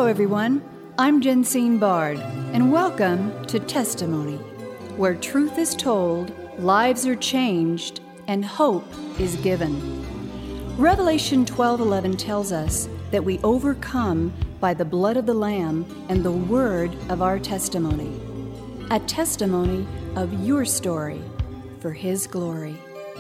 Hello, everyone. I'm Jensine Bard, and welcome to Testimony, where truth is told, lives are changed, and hope is given. Revelation 12:11 tells us that we overcome by the blood of the Lamb and the word of our testimony. A testimony of your story for His glory.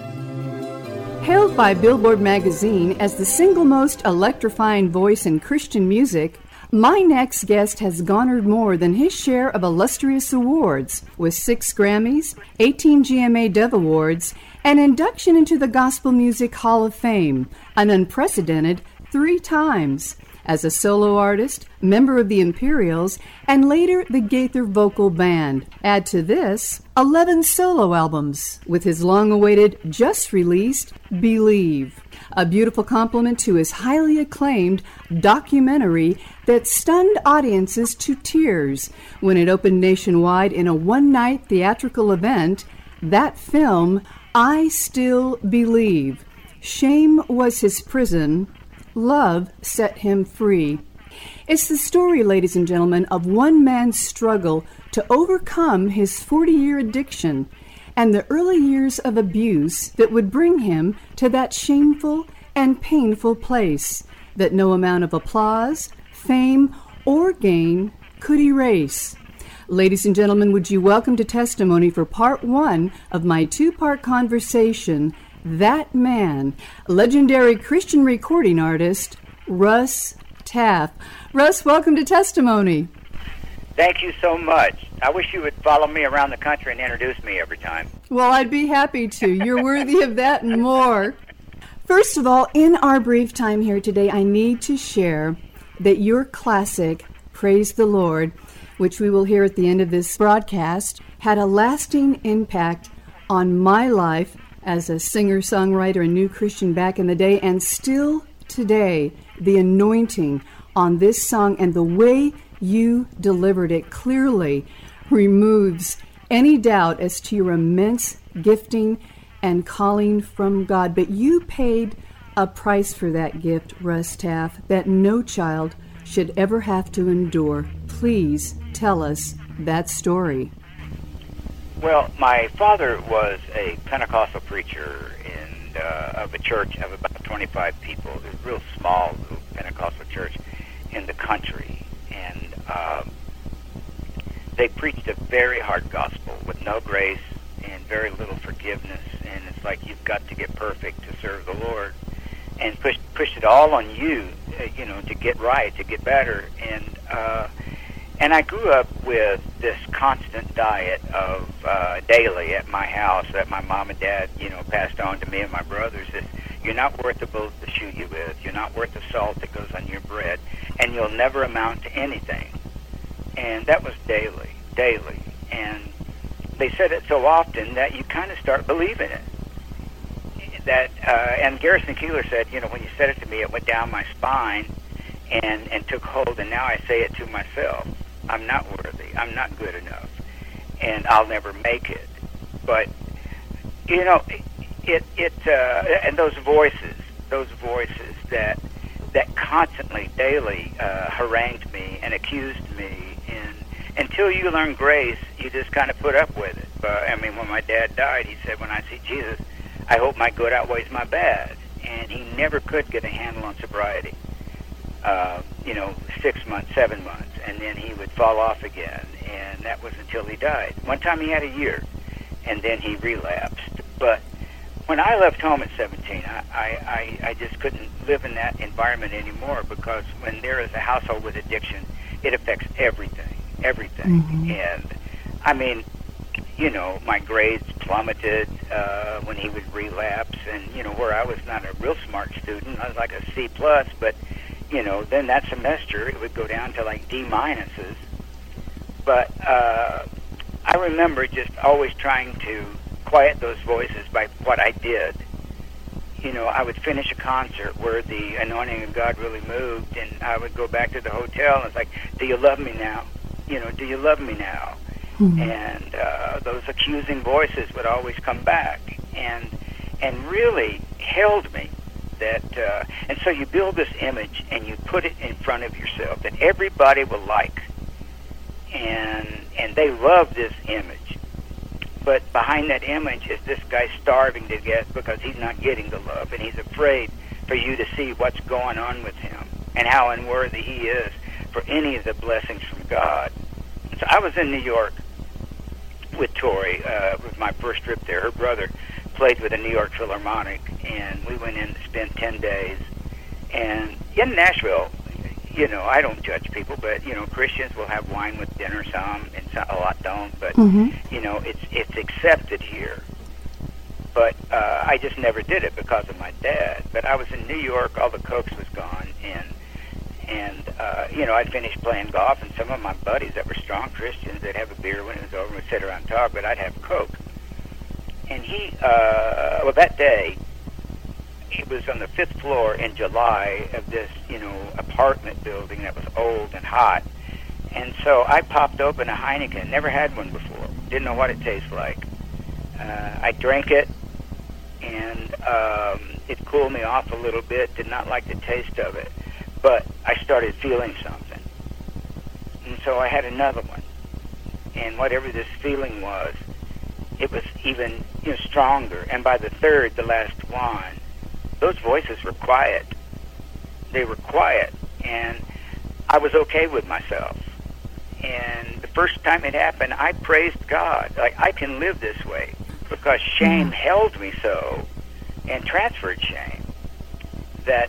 Hailed by Billboard magazine as the single most electrifying voice in Christian music, my next guest has garnered more than his share of illustrious awards, with 6 Grammys, 18 GMA Dove Awards, and induction into the Gospel Music Hall of Fame, an unprecedented 3 times, as a solo artist, member of the Imperials, and later the Gaither Vocal Band. Add to this 11 solo albums, with his long-awaited, just-released Believe, a beautiful complement to his highly acclaimed documentary that stunned audiences to tears when it opened nationwide in a one-night theatrical event. That film, I Still Believe. Shame was his prison. Love set him free. It's the story, ladies and gentlemen, of one man's struggle to overcome his 40-year addiction and the early years of abuse that would bring him to that shameful and painful place that no amount of applause, fame, or gain could erase. Ladies and gentlemen, would you welcome to Testimony for part 1 of my 2-part conversation, that man, legendary Christian recording artist, Russ Taff. Russ, welcome to Testimony. Thank you so much. I wish you would follow me around the country and introduce me every time. Well, I'd be happy to. You're worthy of that and more. First of all, in our brief time here today, I need to share that your classic, Praise the Lord, which we will hear at the end of this broadcast, had a lasting impact on my life as a singer-songwriter and new Christian back in the day, and still today, the anointing on this song and the way you delivered it clearly removes any doubt as to your immense gifting and calling from God. But you paid a price for that gift, Russ Taff, that no child should ever have to endure. Please tell us that story. Well, my father was a Pentecostal preacher of a church of about 25 people. It was a real small little Pentecostal church in the country. And they preached a very hard gospel with no grace and very little forgiveness. And it's like you've got to get perfect to serve the Lord. And pushed it all on you, to get right, to get better. And I grew up with this constant diet of daily at my house that my mom and dad, passed on to me and my brothers. Is you're not worth the bullet to shoot you with. You're not worth the salt that goes on your bread, and you'll never amount to anything. And that was daily. And they said it so often that you kind of start believing it. And Garrison Keillor said, when you said it to me, it went down my spine and took hold, and now I say it to myself. I'm not worthy. I'm not good enough, and I'll never make it. But and those voices that constantly, daily harangued me and accused me, and until you learn grace, you just kind of put up with it. When my dad died, he said, "When I see Jesus, I hope my good outweighs my bad," and he never could get a handle on sobriety. 6 months, 7 months, and then he would fall off again, and that was until he died. One time he had a year, and then he relapsed. But when I left home at 17, I just couldn't live in that environment anymore, because when there is a household with addiction, it affects everything. Mm-hmm. And, my grades plummeted when he would relapse, and, where I was not a real smart student, I was like a C+, but then that semester it would go down to like D minuses. But I remember just always trying to quiet those voices by what I did. I would finish a concert where the anointing of God really moved, and I would go back to the hotel, and it's like, "Do you love me now? Do you love me now?" Mm-hmm. And those accusing voices would always come back and really held me and so you build this image and you put it in front of yourself that everybody will like, and they love this image. But behind that image is this guy starving to get, because he's not getting the love, and he's afraid for you to see what's going on with him and how unworthy he is for any of the blessings from God. So I was in New York with Tori, with my first trip there. Her brother played with the New York Philharmonic, and we went in to spend 10 days. And in Nashville, you know, I don't judge people, but, you know, Christians will have wine with dinner, some, and a lot don't. But, you know, it's accepted here. But I just never did it because of my dad. But I was in New York, all the Cokes was gone, and you know, I'd finished playing golf, and some of my buddies that were strong Christians, they'd have a beer when it was over, and we'd sit around and talk, but I'd have Coke. And he, well, that day, it was on the 5th floor in July of this, you know, apartment building that was old and hot. And so I popped open a Heineken, never had one before, didn't know what it tastes like. I drank it, and it cooled me off a little bit, did not like the taste of it. But I started feeling something. And so I had another one. And whatever this feeling was, it was even, you know, stronger. And by the third, the last one, those voices were quiet. They were quiet. And I was okay with myself. And the first time it happened, I praised God. Like, I can live this way because shame held me so and transferred shame that...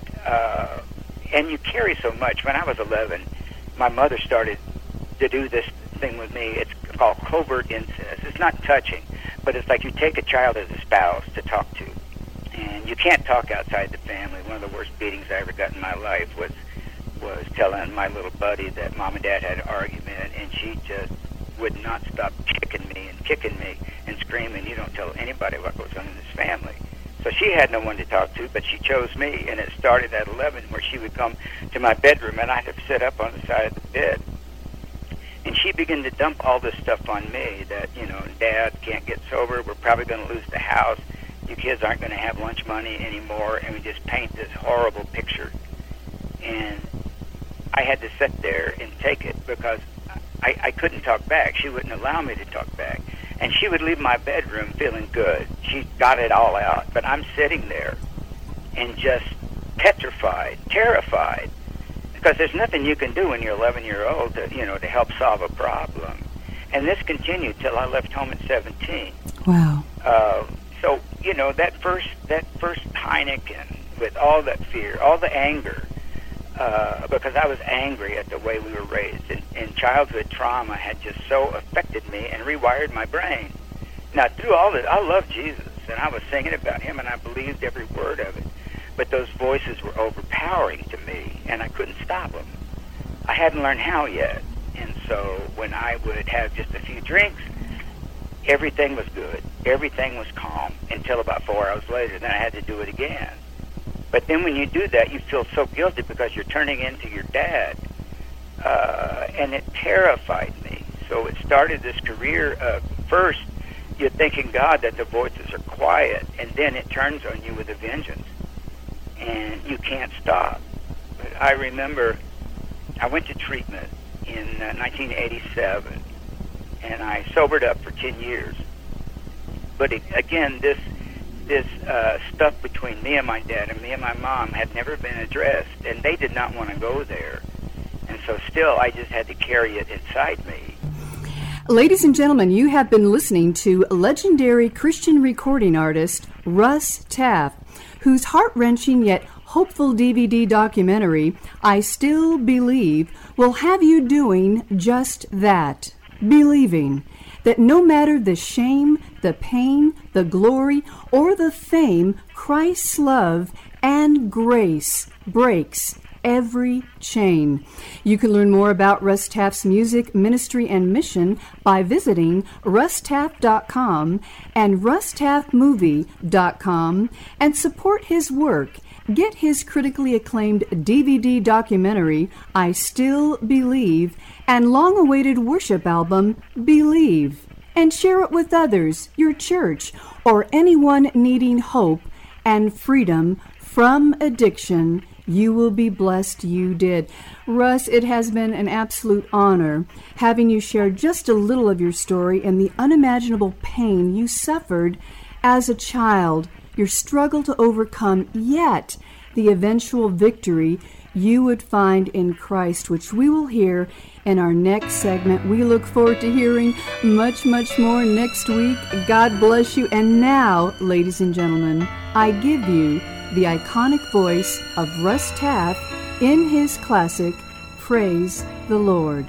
and you carry so much. When I was 11, my mother started to do this thing with me. It's called covert incest. It's not touching, but it's like you take a child as a spouse to talk to. And you can't talk outside the family. One of the worst beatings I ever got in my life was telling my little buddy that Mom and Dad had an argument, and she just would not stop kicking me and screaming, "You don't tell anybody what goes on in this family." So she had no one to talk to, but she chose me, and it started at 11, where she would come to my bedroom, and I'd have sit up on the side of the bed. And she began to dump all this stuff on me that, you know, Dad can't get sober, we're probably going to lose the house, you kids aren't going to have lunch money anymore, and we just paint this horrible picture. And I had to sit there and take it because I couldn't talk back. She wouldn't allow me to talk back. And she would leave my bedroom feeling good. She got it all out. But I'm sitting there and just petrified, terrified, because there's nothing you can do when you're 11-year-old to, you know, to help solve a problem. And this continued till I left home at 17. Wow. So, you know, that first Heineken with all that fear, all the anger, because I was angry at the way we were raised, and childhood trauma had just so affected me and rewired my brain. Now, through all this, I love Jesus, and I was singing about him, and I believed every word of it, but those voices were overpowering to me, and I couldn't stop them. I hadn't learned how yet, and so when I would have just a few drinks, everything was good, everything was calm, until about 4 hours later, then I had to do it again. But then when you do that, you feel so guilty because you're turning into your dad. And it terrified me. So it started this career of, first, you're thanking God that the voices are quiet, and then it turns on you with a vengeance. And you can't stop. But I remember I went to treatment in 1987, and I sobered up for 10 years. But again, this stuff between me and my dad and me and my mom had never been addressed, and they did not want to go there. And so still, I just had to carry it inside me. Ladies and gentlemen, you have been listening to legendary Christian recording artist Russ Taff, whose heart-wrenching yet hopeful DVD documentary, I Still Believe, will have you doing just that, believing that no matter the shame, the pain, the glory, or the fame, Christ's love and grace breaks every chain. You can learn more about Russ Taff's music, ministry, and mission by visiting russtaff.com and russtaffmovie.com and support his work. Get his critically acclaimed DVD documentary, I Still Believe, and long-awaited worship album, Believe, and share it with others, your church, or anyone needing hope and freedom from addiction. You will be blessed you did. Russ, it has been an absolute honor having you share just a little of your story and the unimaginable pain you suffered as a child, your struggle to overcome, yet the eventual victory you would find in Christ, which we will hear in our next segment. We look forward to hearing much, much more next week. God bless you. And now, ladies and gentlemen, I give you the iconic voice of Russ Taff in his classic, Praise the Lord.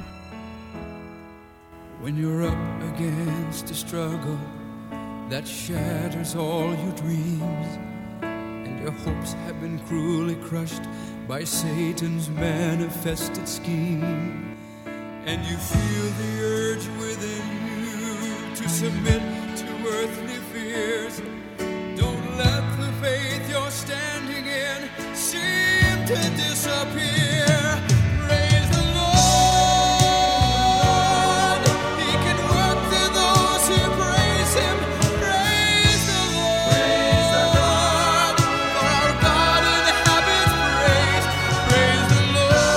When you're up against a struggle that shatters all your dreams, and your hopes have been cruelly crushed by Satan's manifested scheme, and you feel the urge within you to submit to earthly fears, don't let the faith you're standing in seem to disappear. Praise the Lord. He can work through those who praise Him. Praise the Lord. Praise the Lord. For our God inhabits praise. Praise the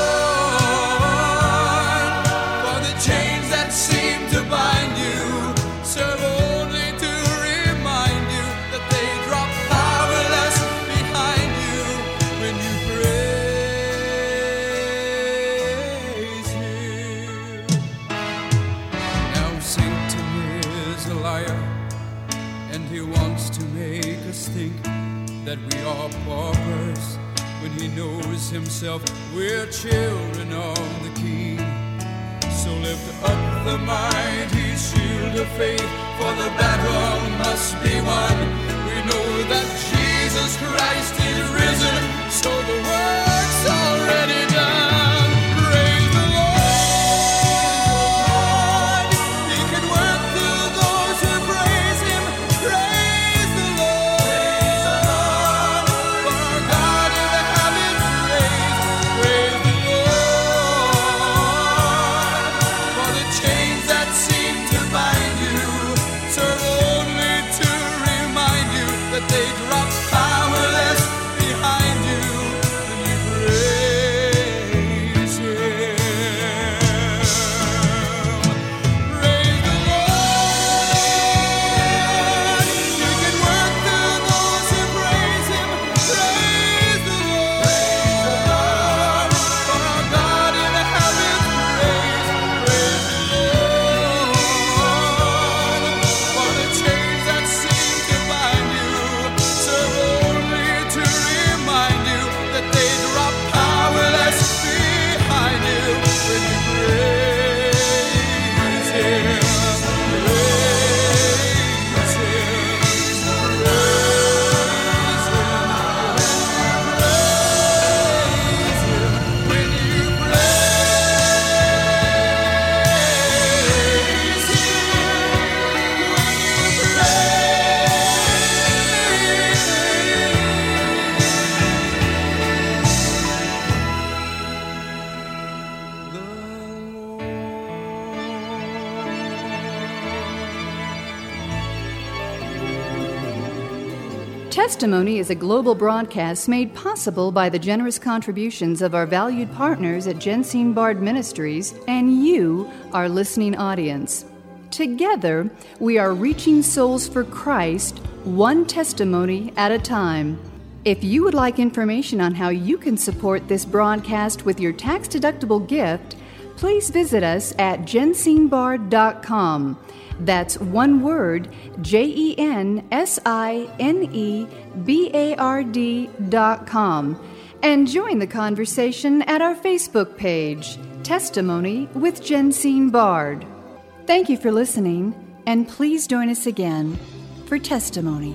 Lord. For the chains that seem to bind you serve only to remind you that they drop powerless behind you when you praise Him. Now Satan is a liar, and he wants to make us think that we are paupers when he knows himself we're children of the King. So lift up the mighty shield of faith, for the battle must be won. We know that Jesus Christ is risen, so the work's already done. Praise the Lord. He can work through those who praise Him. Praise the Lord. For our God inhabits praise. Praise the Lord. For the chains that seem to bind you serve only to remind you that they drop powerless behind you when you praise Him. Praise the Lord. You can work through those who praise Him. Praise the Lord. For our God inhabits praise. Praise the Lord. For the chains that seem to bind you serve only to remind you that they drop powerless behind you when you praise Him. Praise Him. When you praise Testimony is a global broadcast made possible by the generous contributions of our valued partners at Jensine Bard Ministries and you, our listening audience. Together, we are reaching souls for Christ, one testimony at a time. If you would like information on how you can support this broadcast with your tax-deductible gift, please visit us at jensinebard.com. That's one word, JENSINEBARD.com. And join the conversation at our Facebook page, Testimony with Jensine Bard. Thank you for listening, and please join us again for Testimony.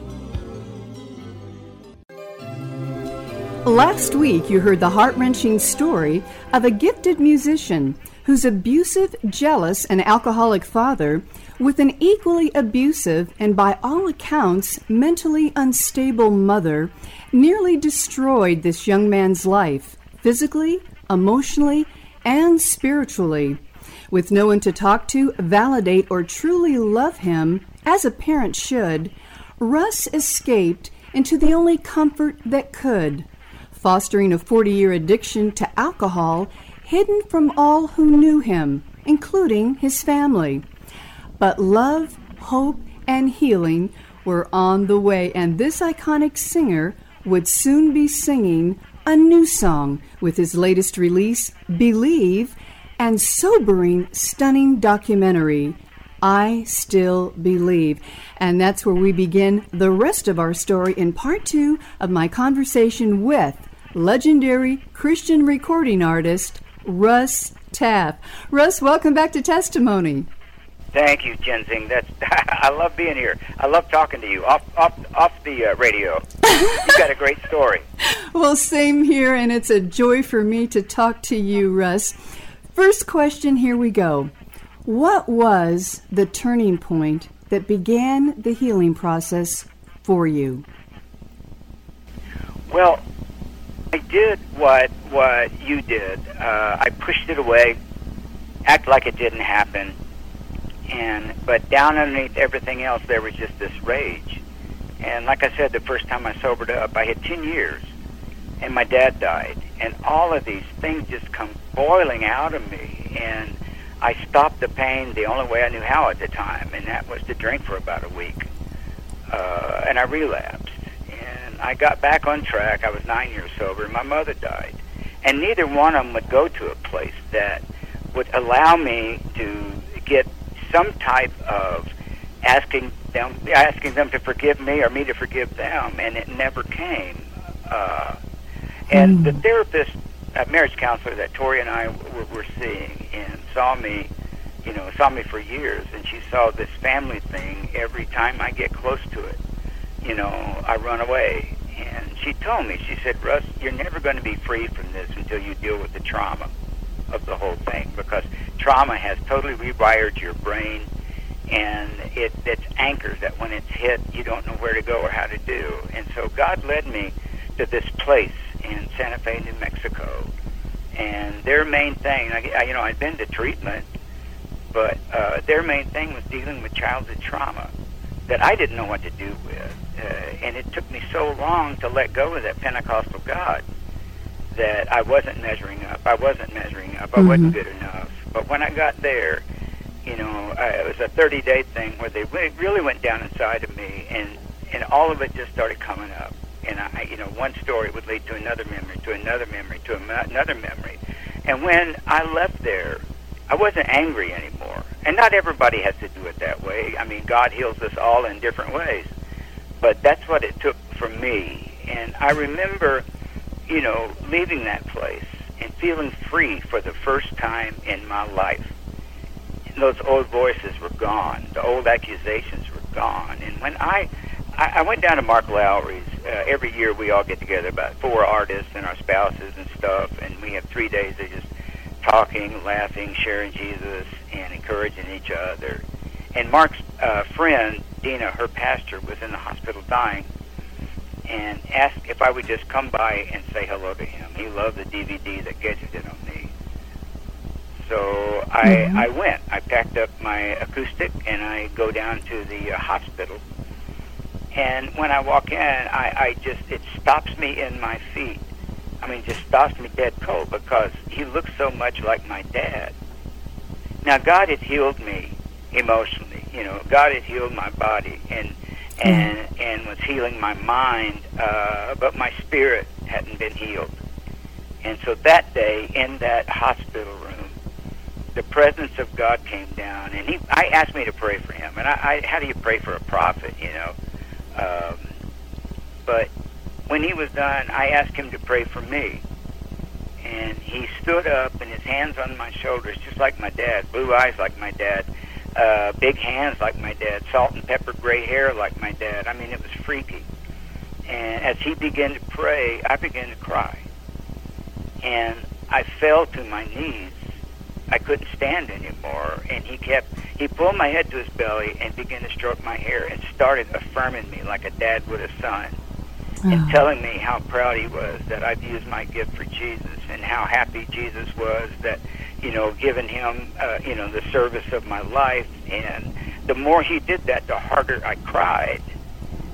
Last week, you heard the heart-wrenching story of a gifted musician whose abusive, jealous, and alcoholic father, with an equally abusive and by all accounts mentally unstable mother, nearly destroyed this young man's life, physically, emotionally, and spiritually. With no one to talk to, validate, or truly love him, as a parent should, Russ escaped into the only comfort that could, fostering a 40-year addiction to alcohol hidden from all who knew him, including his family. But love, hope, and healing were on the way, and this iconic singer would soon be singing a new song with his latest release, Believe, and sobering, stunning documentary, I Still Believe. And that's where we begin the rest of our story in part 2 of my conversation with legendary Christian recording artist Russ Taff. Russ, welcome back to Testimony. Thank you, Jensing. I love being here. I love talking to you off the radio. You've got a great story. Well, same here, and it's a joy for me to talk to you, Russ. First question, here we go. What was the turning point that began the healing process for you? Well, I did what you did. I pushed it away, act like it didn't happen. But down underneath everything else, there was just this rage. And like I said, the first time I sobered up, I had 10 years, and my dad died. And all of these things just come boiling out of me. And I stopped the pain the only way I knew how at the time, and that was to drink for about a week. And I relapsed. And I got back on track. I was 9 years sober, and my mother died. And neither one of them would go to a place that would allow me to get some type of asking them to forgive me or me to forgive them, and it never came. And the therapist, marriage counselor that Tori and I were seeing, and saw me for years, and she saw this family thing. Every time I get close to it, I run away. And she told me, she said, Russ, you're never going to be free from this until you deal with the trauma of the whole thing, because trauma has totally rewired your brain, and it's anchors that when it's hit, you don't know where to go or how to do. And so God led me to this place in Santa Fe, New Mexico, and their main thing, I'd been to treatment, but their main thing was dealing with childhood trauma that I didn't know what to do with, and it took me so long to let go of that Pentecostal God that I wasn't measuring up. I wasn't good enough. But when I got there, it was a 30-day thing where they really went down inside of me, and all of it just started coming up. And one story would lead to another memory, to another memory, to another memory. And when I left there, I wasn't angry anymore. And not everybody has to do it that way. I mean, God heals us all in different ways. But that's what it took for me. And I remember leaving that place and feeling free for the first time in my life. And those old voices were gone. The old accusations were gone. And when I went down to Mark Lowry's, every year we all get together, about 4 artists and our spouses and stuff, and we have 3 days of just talking, laughing, sharing Jesus, and encouraging each other. And Mark's friend, Dina, her pastor, was in the hospital dying, and asked if I would just come by and say hello to him. He loved the DVD that Gedge did on me. So I went. I packed up my acoustic, and I go down to the hospital. And when I walk in, it stops me in my feet. I mean, just stops me dead cold, because he looks so much like my dad. Now, God had healed me emotionally. God had healed my body and was healing my mind, but my spirit hadn't been healed. And so that day in that hospital room, the presence of God came down, and I asked me to pray for him. And how do you pray for a prophet, But when he was done, I asked him to pray for me. And he stood up, and his hands on my shoulders, just like my dad, blue eyes like my dad, big hands like my dad, salt and pepper gray hair like my dad. I mean, it was freaky. And as he began to pray, I began to cry. And I fell to my knees. I couldn't stand anymore. And he pulled my head to his belly and began to stroke my hair and started affirming me like a dad would a son, and telling me how proud he was that I'd used my gift for Jesus, and how happy Jesus was that, given him, the service of my life. And the more he did that, the harder I cried.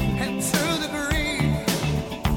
and to the grave.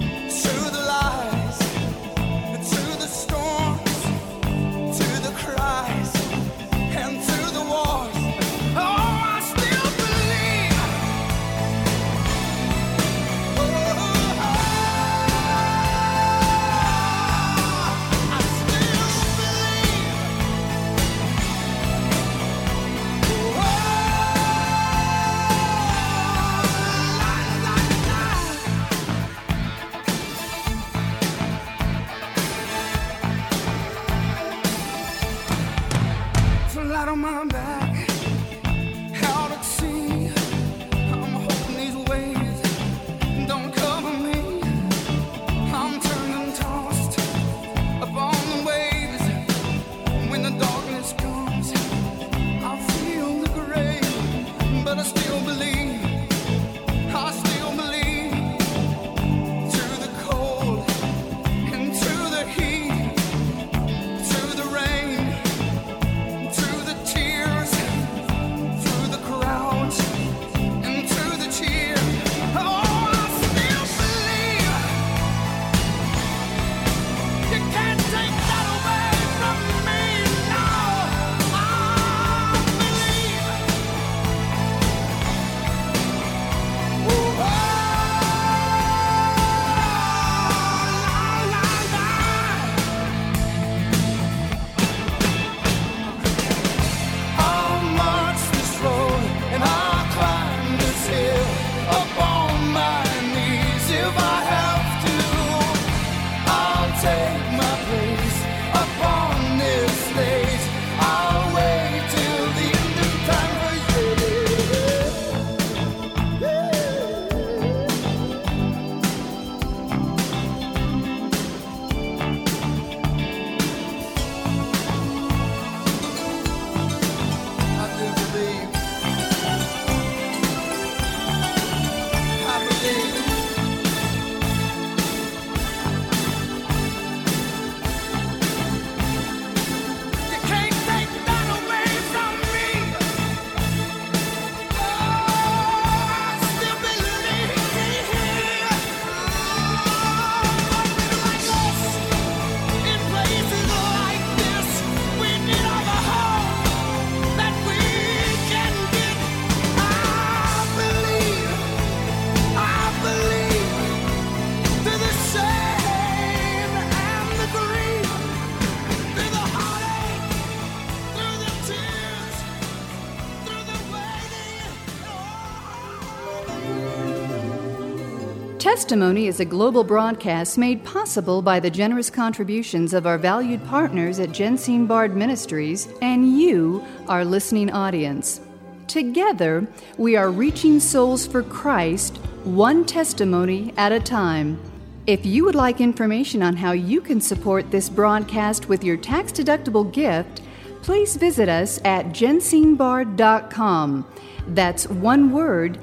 Testimony is a global broadcast made possible by the generous contributions of our valued partners at Jensine Bard Ministries and you, our listening audience. Together, we are reaching souls for Christ, one testimony at a time. If you would like information on how you can support this broadcast with your tax-deductible gift, please visit us at jensinebard.com. That's one word,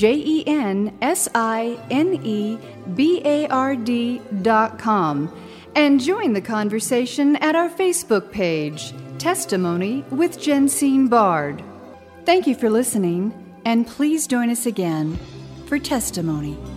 JENSINEBARD.com. And join the conversation at our Facebook page, Testimony with Jensine Bard. Thank you for listening, and please join us again for Testimony.